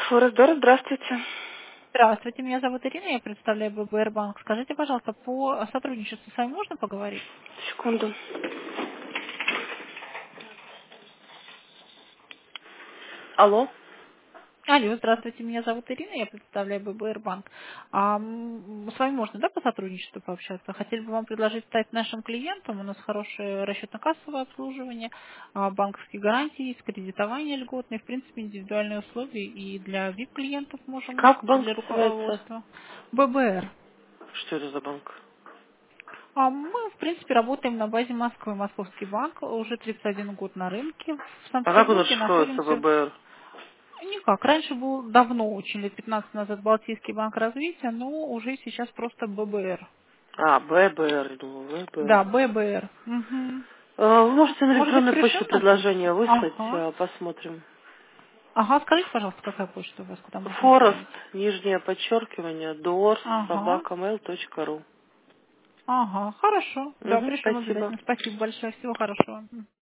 Форестдор, здравствуйте. Здравствуйте, меня зовут Ирина, я представляю ББР банк. Скажите, пожалуйста, по сотрудничеству с вами можно поговорить? Секунду. Алло. Алло, здравствуйте, меня зовут Ирина, я представляю ББР банк. С вами можно, да, по сотрудничеству пообщаться? Хотели бы вам предложить стать нашим клиентом. У нас хорошее расчетно-кассовое обслуживание, банковские гарантии, есть кредитование льготное, в принципе, индивидуальные условия и для VIP-клиентов можем, Как банк для называется? руководства. ББР. Что это за банк? Мы, в принципе, работаем на базе Москвы. Московский банк уже 31 год на рынке. В А как у нас Санкт-Петербурге шифруется находимся. ВБР? Никак. Раньше был давно, очень лет 15 назад, Балтийский банк развития, но уже сейчас просто ББР. А, ББР, я думаю, ВБР. Да, ББР. Мгм. Вы можете на Может быть, электронную почту пришлем нас? предложение выслать, Ага. посмотрим. Ага, скажите, пожалуйста, какая почта у вас, куда можно Форест, отправить? нижнее подчеркивание, doors, Ага. собака.mail.ru. Ага, хорошо. Да, пришлем Спасибо. обязательно. Спасибо большое. Всего хорошего.